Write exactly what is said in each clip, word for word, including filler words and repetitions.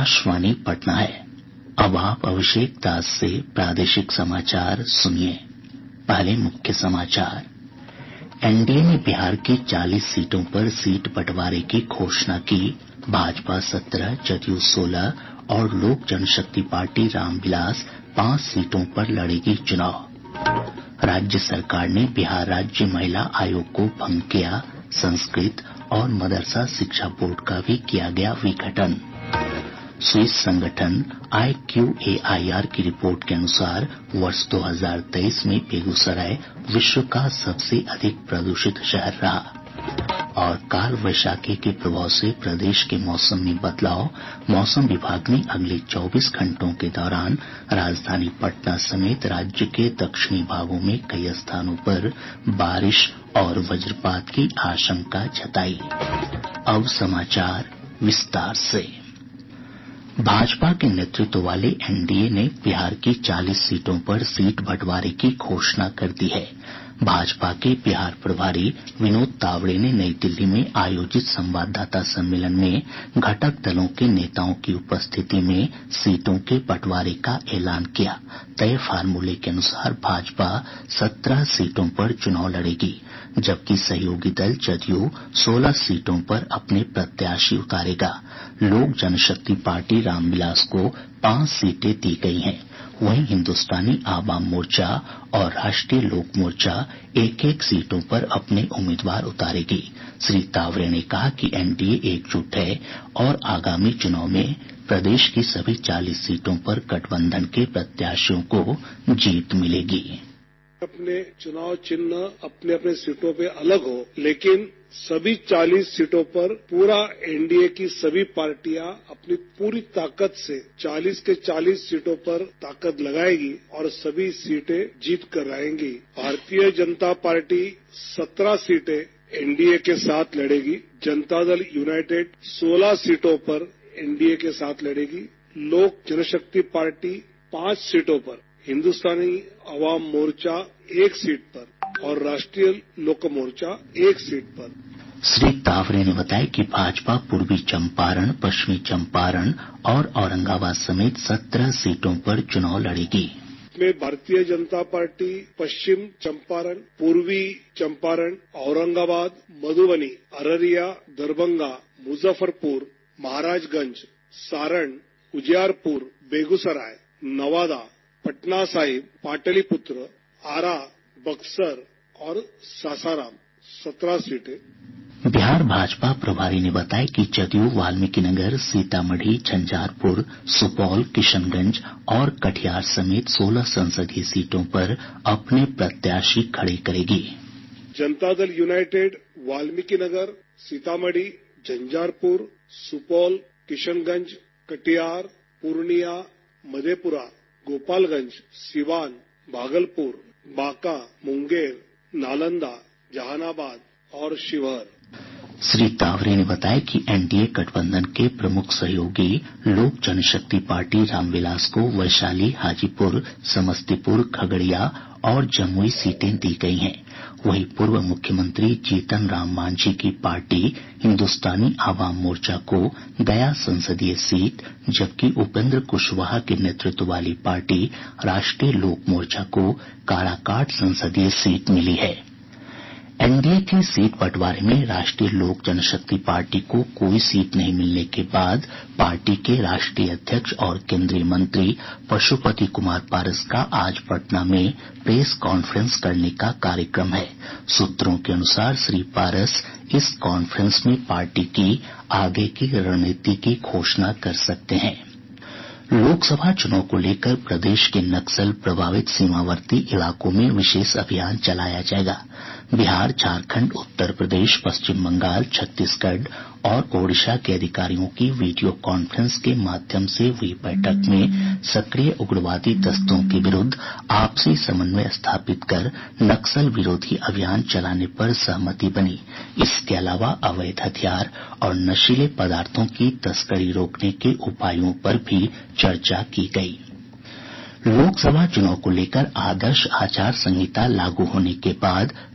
आकाशवाणी पटना है। अब आप अभिषेक दास से प्रादेशिक समाचार सुनिए। पहले मुख्य समाचार। एनडीए ने बिहार की चालीस सीटों पर सीट बंटवारे की घोषणा की। भाजपा सत्रह, जदयू सोलह और लोक जनशक्ति पार्टी रामविलास पांच सीटों पर लड़ेगी चुनाव। राज्य सरकार ने बिहार राज्य महिला आयोग को भंग किया। संस्कृत और मदरसा शिक्षा बोर्ड का भी किया गया विघटन। स्विस संगठन I Q A I R की रिपोर्ट के अनुसार वर्ष दो हज़ार तेईस में बेगूसराय विश्व का सबसे अधिक प्रदूषित शहर रहा। और काल वैशाखी के प्रभाव से प्रदेश के मौसम में बदलाव। मौसम विभाग ने अगले चौबीस घंटों के दौरान राजधानी पटना समेत राज्य के दक्षिणी भागों में कई स्थानों पर बारिश और वज्रपात की आशंका जताई। अब समाचार विस्तार से। भाजपा के नेतृत्व वाले एनडीए ने बिहार की चालीस सीटों पर सीट बंटवारे की घोषणा कर दी है। भाजपा के बिहार प्रभारी विनोद तावड़े ने नई दिल्ली में आयोजित संवाददाता सम्मेलन में घटक दलों के नेताओं की उपस्थिति में सीटों के बंटवारे का ऐलान किया। तय फार्मूले के अनुसार भाजपा सत्रह सीटों पर चुनाव लड़ेगी, जबकि सहयोगी दल जदयू सोलह सीटों पर अपने प्रत्याशी उतारेगा। लोक जनशक्ति पार्टी रामविलास को पांच सीटें दी गई हैं। वहीं हिन्दुस्तानी आवाम मोर्चा और राष्ट्रीय लोक मोर्चा एक एक सीटों पर अपने उम्मीदवार उतारेगी। श्री तावरे ने कहा कि एनडीए एकजुट है और आगामी चुनाव में प्रदेश की सभी चालीस सीटों पर गठबंधन के प्रत्याशियों को जीत मिलेगी। अपने चुनाव चिन्ह अपने अपने सीटों पे अलग हो, लेकिन सभी चालीस सीटों पर पूरा एनडीए की सभी पार्टियां अपनी पूरी ताकत से चालीस के चालीस सीटों पर ताकत लगाएगी और सभी सीटें जीत कर आएंगी। भारतीय जनता पार्टी सत्रह सीटें एनडीए के साथ लड़ेगी। जनता दल यूनाइटेड सोलह सीटों पर एनडीए के साथ लड़ेगी। लोक जनशक्ति पार्टी पांच सीटों पर, हिन्दुस्तानी अवाम मोर्चा एक सीट पर और राष्ट्रीय लोक मोर्चा एक सीट पर। श्री तावरे ने बताया कि भाजपा पूर्वी चंपारण, पश्चिमी चंपारण और औरंगाबाद समेत सत्रह सीटों पर चुनाव लड़ेगी। में भारतीय जनता पार्टी पश्चिम चंपारण, पूर्वी चंपारण, औरंगाबाद, मधुबनी, अररिया, दरभंगा, मुजफ्फरपुर, महाराजगंज, सारण, उजियारपुर, बेगूसराय, नवादा, पटना साहिब, पाटलिपुत्र, आरा, बक्सर और सासाराम सत्रह सीटें। बिहार भाजपा प्रभारी ने बताया कि जदयू वाल्मीकिनगर, सीतामढ़ी, झंझारपुर, सुपौल, किशनगंज और कटिहार समेत सोलह संसदीय सीटों पर अपने प्रत्याशी खड़े करेगी। जनता दल यूनाइटेड वाल्मीकिनगर, सीतामढ़ी, झंझारपुर, सुपौल, किशनगंज, कटिहार, पूर्णिया, मधेपुरा, गोपालगंज, सिवान, भागलपुर, बांका, मुंगेर, नालंदा, जहानाबाद और शिवहर। श्री तावरे ने बताया कि एनडीए गठबंधन के प्रमुख सहयोगी लोक जनशक्ति पार्टी रामविलास को वैशाली, हाजीपुर, समस्तीपुर, खगड़िया और जमुई सीटें दी गई हैं। वहीं पूर्व मुख्यमंत्री जीतन राम मांझी की पार्टी हिन्दुस्तानी आवाम मोर्चा को गया संसदीय सीट, जबकि उपेंद्र कुशवाहा के नेतृत्व वाली पार्टी राष्ट्रीय लोक मोर्चा को काराकाट संसदीय सीट मिली है। एनडीए के सीट बंटवारे में राष्ट्रीय लोक जनशक्ति पार्टी को कोई सीट नहीं मिलने के बाद पार्टी के राष्ट्रीय अध्यक्ष और केंद्रीय मंत्री पशुपति कुमार पारस का आज पटना में प्रेस कॉन्फ्रेंस करने का कार्यक्रम है। सूत्रों के अनुसार श्री पारस इस कॉन्फ्रेंस में पार्टी की आगे की रणनीति की घोषणा कर सकते हैं। लोकसभा चुनाव को लेकर प्रदेश के नक्सल प्रभावित सीमावर्ती इलाकों में विशेष अभियान चलाया जाएगा। बिहार, झारखंड, उत्तर प्रदेश, पश्चिम बंगाल, छत्तीसगढ़ और ओडिशा के अधिकारियों की वीडियो कॉन्फ्रेंस के माध्यम से हुई बैठक में सक्रिय उग्रवादी दस्तों के विरुद्ध आपसी समन्वय स्थापित कर नक्सल विरोधी अभियान चलाने पर सहमति बनी। इसके अलावा अवैध हथियार और नशीले पदार्थों की तस्करी रोकने के उपायों पर भी चर्चा की गई। लोकसभा चुनाव को लेकर आदर्श आचार संहिता लागू होने के बाद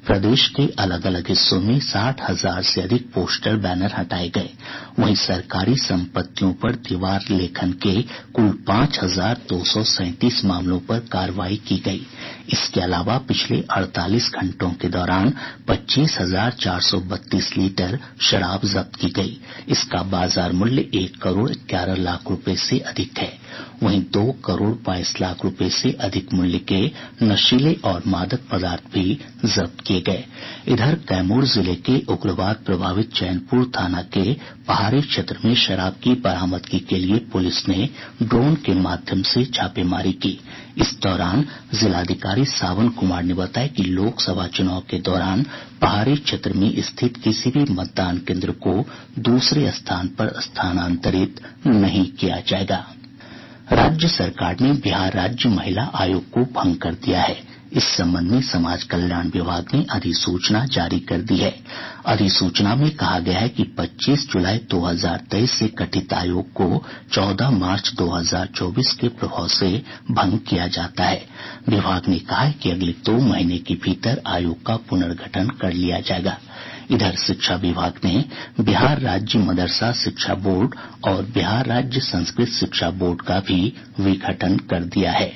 प्रदेश के अलग अलग हिस्सों में साठ हजार से अधिक पोस्टर बैनर हटाये गये। वहीं सरकारी संपत्तियों पर दीवार लेखन के कुल पांच हजार दो सौ सैंतीस मामलों पर कार्रवाई की गयी। इसके अलावा पिछले अड़तालीस घंटों के दौरान पच्चीस हजार चार सौ बत्तीस लीटर शराब जब्त की गयी। इसका बाजार मूल्य एक करोड़ ग्यारह लाख रूपये से अधिक है। वहीं दो करोड़ बाईस लाख रूपये से अधिक मूल्य के नशीले और मादक पदार्थ भी जब्त किये गये। इधर कैमूर जिले के उग्रवाद प्रभावित चैनपुर थाना के पहाड़ी क्षेत्र में शराब की बरामदगी के लिए पुलिस ने ड्रोन के माध्यम से छापेमारी की। इस दौरान जिलाधिकारी सावन कुमार ने बताया कि लोकसभा चुनाव के दौरान पहाड़ी क्षेत्र में स्थित किसी भी मतदान केंद्र को दूसरे स्थान पर स्थानांतरित नहीं किया जाएगा। राज्य सरकार ने बिहार राज्य महिला आयोग को भंग कर दिया है। इस संबंध में समाज कल्याण विभाग ने अधिसूचना जारी कर दी है। अधिसूचना में कहा गया है कि पच्चीस जुलाई दो हजार तेईस से गठित आयोग को चौदह मार्च दो हजार चौबीस के प्रभाव से भंग किया जाता है। विभाग ने कहा है कि अगले दो महीने के भीतर आयोग का पुनर्गठन कर लिया जाएगा। इधर शिक्षा विभाग ने बिहार राज्य मदरसा शिक्षा बोर्ड और बिहार राज्य संस्कृत शिक्षा बोर्ड का भी विघटन कर दिया है।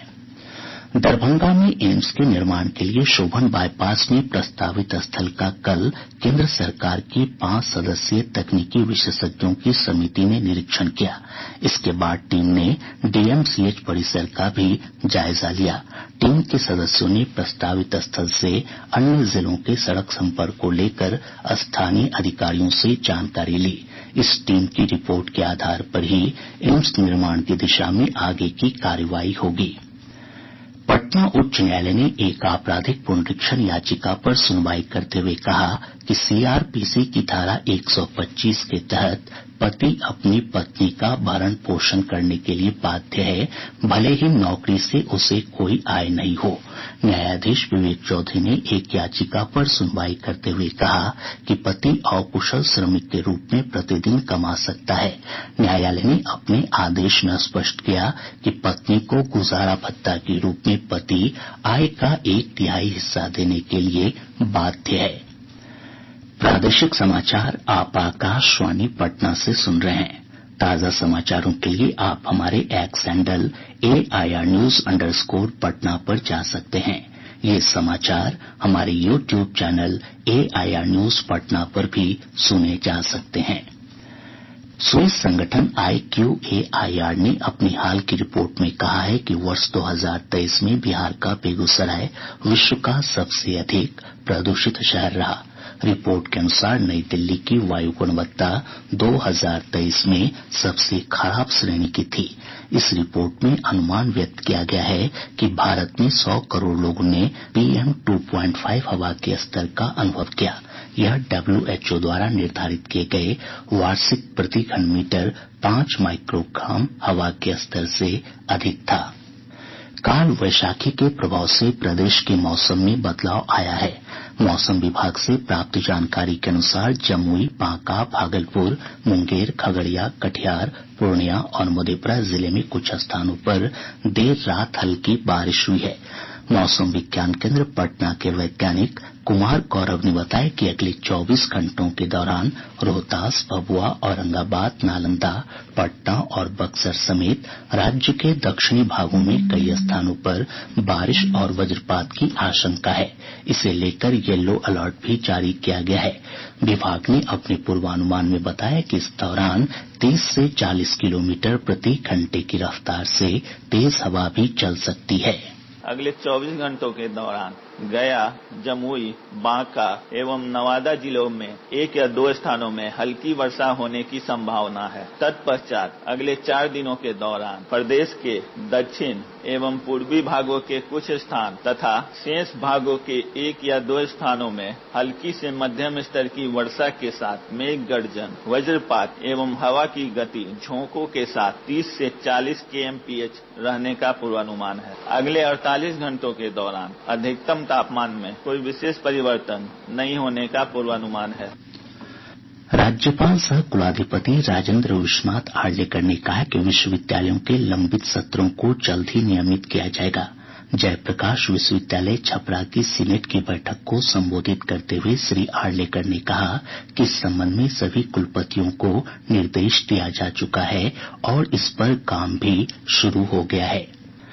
दरभंगा में एम्स के निर्माण के लिए शोभन बाईपास में प्रस्तावित स्थल का कल केंद्र सरकार की पांच सदस्यीय तकनीकी विशेषज्ञों की समिति ने निरीक्षण किया। इसके बाद टीम ने डीएमसीएच परिसर का भी जायजा लिया। टीम के सदस्यों ने प्रस्तावित स्थल से अन्य जिलों के सड़क संपर्क को लेकर स्थानीय अधिकारियों से जानकारी ली। इस टीम की रिपोर्ट के आधार पर ही एम्स निर्माण की दिशा में आगे की कार्रवाई होगी। पटना उच्च न्यायालय ने एक आपराधिक पुनरीक्षण याचिका पर सुनवाई करते हुए कहा कि सीआरपीसी की धारा एक सौ पच्चीस के तहत पति अपनी पत्नी का भरण पोषण करने के लिए बाध्य है, भले ही नौकरी से उसे कोई आय नहीं हो। न्यायाधीश विवेक चौधरी ने एक याचिका पर सुनवाई करते हुए कहा कि पति अकुशल श्रमिक के रूप में प्रतिदिन कमा सकता है। न्यायालय ने अपने आदेश में स्पष्ट किया कि पत्नी को गुजारा भत्ता के रूप में पति आय का एक तिहाई हिस्सा देने के लिए बाध्य है। प्रादेशिक समाचार आप आकाशवाणी पटना से सुन रहे हैं। ताजा समाचारों के लिए आप हमारे X handle AIR news underscore Patna पर जा सकते हैं। ये समाचार हमारे YouTube channel AIR news Patna पर भी सुने जा सकते हैं। स्विस संगठन आईक्यूएआईआर ने अपनी हाल की रिपोर्ट में कहा है कि वर्ष दो हजार तेईस में बिहार का बेगूसराय विश्व का सबसे अधिक प्रदूषित शहर रहा। रिपोर्ट के अनुसार नई दिल्ली की वायु गुणवत्ता दो हजार तेईस में सबसे खराब श्रेणी की थी। इस रिपोर्ट में अनुमान व्यक्त किया गया है कि भारत में सौ करोड़ लोगों ने पीएम दो पॉइंट पाँच हवा के स्तर का अनुभव किया। यह डब्ल्यूएचओ द्वारा निर्धारित किए गए वार्षिक प्रति घन मीटर पांच माइक्रोग्राम हवा के स्तर से अधिक था। काल वैशाखी के प्रभाव से प्रदेश के मौसम में बदलाव आया है। मौसम विभाग से प्राप्त जानकारी के अनुसार जमुई, बांका, भागलपुर, मुंगेर, खगड़िया, कटिहार, पूर्णिया और मधेपुरा जिले में कुछ स्थानों पर देर रात हल्की बारिश हुई है। मौसम विज्ञान केंद्र पटना के वैज्ञानिक कुमार गौरव ने बताया कि अगले चौबीस घंटों के दौरान रोहतास, भभुआ, औरंगाबाद, नालंदा, पटना और बक्सर समेत राज्य के दक्षिणी भागों में कई स्थानों पर बारिश और वज्रपात की आशंका है। इसे लेकर येलो अलर्ट भी जारी किया गया है। विभाग ने अपने पूर्वानुमान में बताया कि इस दौरान तीस से चालीस किलोमीटर प्रति घंटे की रफ्तार से तेज हवा भी चल सकती है। अगले चौबीस घंटों के दौरान गया, जमुई, बांका एवं नवादा जिलों में एक या दो स्थानों में हल्की वर्षा होने की संभावना है। तत्पश्चात अगले चार दिनों के दौरान प्रदेश के दक्षिण एवं पूर्वी भागों के कुछ स्थान तथा शेष भागों के एक या दो स्थानों में हल्की से मध्यम स्तर की वर्षा के साथ मेघ गर्जन, वज्रपात एवं हवा की गति झोंकों के साथ तीस से चालीस केएमपीएच रहने का पूर्वानुमान है। अगले अड़तालीस घंटों के दौरान अधिकतम तापमान में कोई विशेष परिवर्तन नहीं होने का पूर्वानुमान है। राज्यपाल सह कुलाधिपति राजेंद्र विश्वनाथ आर्लेकर ने कहा कि विश्वविद्यालयों के लंबित सत्रों को जल्द ही नियमित किया जाएगा। जयप्रकाश विश्वविद्यालय छपरा की सीनेट की बैठक को संबोधित करते हुए श्री आर्लेकर ने कहा कि इस संबंध में सभी कुलपतियों को निर्देश दिया जा चुका है और इस पर काम भी शुरू हो गया है।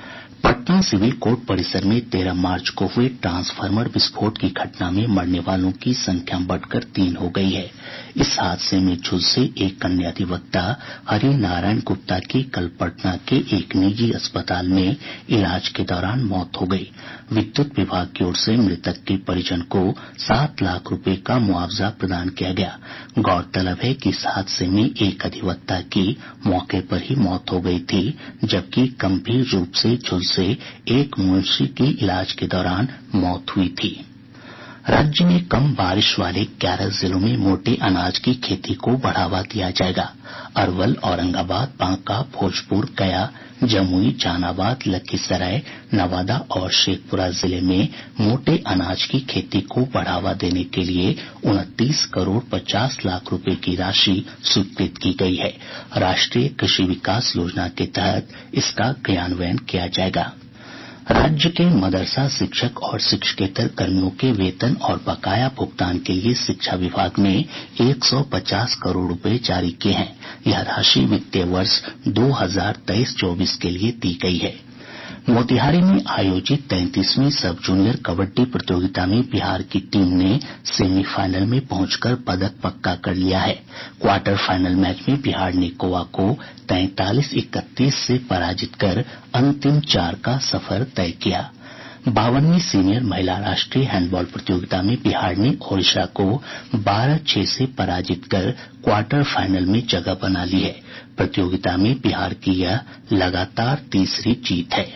पटना सिविल कोर्ट परिसर में तेरह मार्च को हुए ट्रांसफार्मर विस्फोट की घटना में मरने वालों की संख्या बढ़कर तीन हो गई है। इस हादसे में झुलसे एक अन्य अधिवक्ता हरिनारायण गुप्ता की कल पटना के एक निजी अस्पताल में इलाज के दौरान मौत हो गई। विद्युत विभाग की ओर से मृतक के परिजन को सात लाख रुपए का मुआवजा प्रदान किया गया। गौरतलब है कि इस हादसे में एक अधिवक्ता की मौके पर ही मौत हो गई थी, जबकि गंभीर रूप से झुलसे एक मुंशी की इलाज के दौरान मौत हुई थी। राज्य में कम बारिश वाले ग्यारह जिलों में मोटे अनाज की खेती को बढ़ावा दिया जाएगा। अरवल, औरंगाबाद, बांका, भोजपुर, गया, जमुई, जहानाबाद, लखीसराय, नवादा और शेखपुरा जिले में मोटे अनाज की खेती को बढ़ावा देने के लिए उनतीस करोड़ पचास लाख रुपए की राशि स्वीकृत की गई है। राष्ट्रीय कृषि विकास योजना के तहत इसका क्रियान्वयन किया जाएगा। राज्य के मदरसा शिक्षक और शिक्षकेतर कर्मियों के वेतन और बकाया भुगतान के लिए शिक्षा विभाग ने एक सौ पचास करोड़ रुपए जारी किए हैं। यह राशि वित्तीय वर्ष दो हजार तेईस चौबीस के लिए दी गई है। मोतिहारी में आयोजित तैंतीसवीं सब जूनियर कबड्डी प्रतियोगिता में बिहार की टीम ने सेमीफाइनल में पहुंचकर पदक पक्का कर लिया है। क्वार्टर फाइनल मैच में बिहार ने गोवा को तैंतालीस इकतीस से पराजित कर अंतिम चार का सफर तय किया। बावनवीं सीनियर महिला राष्ट्रीय हैंडबॉल प्रतियोगिता में बिहार ने ओडिशा को बारह छह से पराजित कर क्वार्टर फाइनल में जगह बना ली है। प्रतियोगिता में बिहार की यह लगातार तीसरी जीत है।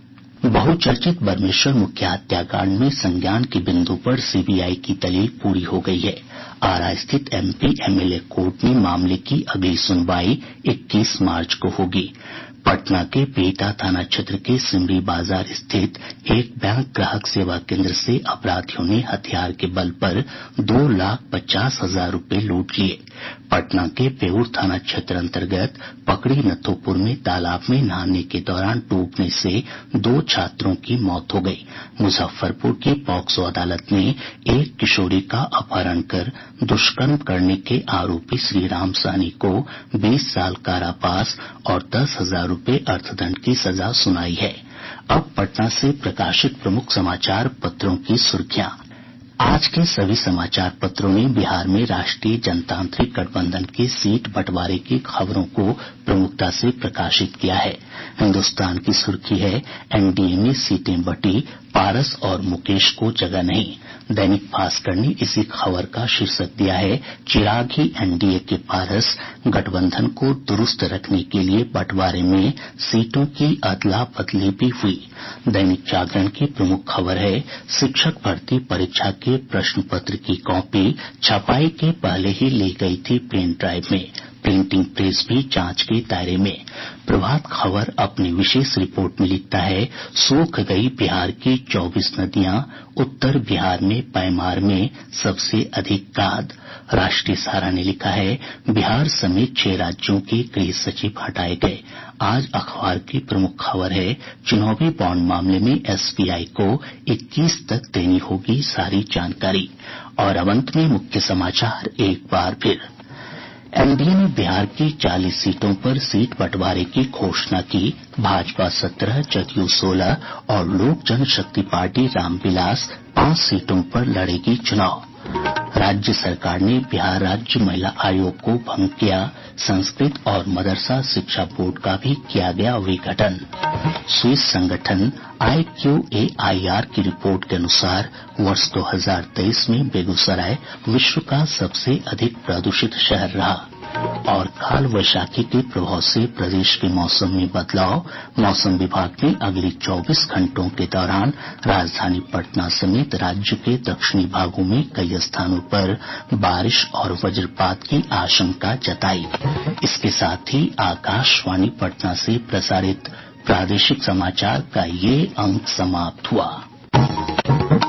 बहुचर्चित बरमेश्वर मुख्य हत्याकांड में संज्ञान के बिंदु पर सीबीआई की दलील पूरी हो गई है। आरा स्थित एमपी एमएलए कोर्ट में मामले की अगली सुनवाई इक्कीस मार्च को होगी। पटना के बिहटा थाना क्षेत्र के सिमरी बाजार स्थित एक बैंक ग्राहक सेवा केंद्र से अपराधियों ने हथियार के बल पर दो लाख पचास हजार रूपये लूट लिए। पटना के बेउर थाना क्षेत्र अंतर्गत पकड़ी नथोपुर में तालाब में नहाने के दौरान डूबने से दो छात्रों की मौत हो गई। मुजफ्फरपुर की पॉक्सो अदालत ने एक किशोरी का अपहरण कर दुष्कर्म करने के आरोपी श्रीराम साहनी को बीस साल कारावास और दस हजार रूपये अर्थदंड की सजा सुनाई है। अब पटना से प्रकाशित प्रमुख समाचार पत्रों की सुर्खियां। आज के सभी समाचार पत्रों ने बिहार में राष्ट्रीय जनतांत्रिक गठबंधन के सीट बंटवारे की खबरों को प्रमुखता से प्रकाशित किया है। हिन्दुस्तान की सुर्खी है, एनडीए में सीटें बंटी, पारस और मुकेश को जगह नहीं। दैनिक भास्कर ने इसी खबर का शीर्षक दिया है, चिराग ही एनडीए के पारस, गठबंधन को दुरुस्त रखने के लिए बंटवारे में सीटों की अदला बदली भी हुई। दैनिक जागरण की प्रमुख खबर है, शिक्षक भर्ती परीक्षा के प्रश्न पत्र की कॉपी छपाई के पहले ही ली गई थी पेन ड्राइव में। प्रिंटिंग प्रेस भी जांच के दायरे में। प्रभात खबर अपनी विशेष रिपोर्ट में लिखता है, सूख गई बिहार की चौबीस नदियां, उत्तर बिहार में पैमार में सबसे अधिक गाद। राष्ट्रीय सहारा ने लिखा है, बिहार समेत छह राज्यों के गृह सचिव हटाए गए। आज अखबार की प्रमुख खबर है, चुनावी बॉन्ड मामले में एसबीआई को इक्कीस तक देनी होगी सारी जानकारी। और अब अंत में मुख्य समाचार एक बार फिर। एनडीए ने बिहार की चालीस सीटों पर सीट बंटवारे की घोषणा की। भाजपा सत्रह, जदयू सोलह और लोक जनशक्ति पार्टी रामविलास पांच सीटों पर लड़ेगी चुनाव। राज्य सरकार ने बिहार राज्य महिला आयोग को भंग किया। संस्कृत और मदरसा शिक्षा बोर्ड का भी किया गया विघटन। स्विस संगठन आईक्यूएआईआर की रिपोर्ट के अनुसार वर्ष दो हजार तेईस में बेगूसराय विश्व का सबसे अधिक प्रदूषित शहर रहा। और काल वैशाखी के प्रभाव से प्रदेश के मौसम में बदलाव। मौसम विभाग ने अगले चौबीस घंटों के दौरान राजधानी पटना समेत राज्य के दक्षिणी भागों में कई स्थानों पर बारिश और वज्रपात की आशंका जताई। इसके साथ ही आकाशवाणी पटना से प्रसारित प्रादेशिक समाचार का ये अंक समाप्त हुआ।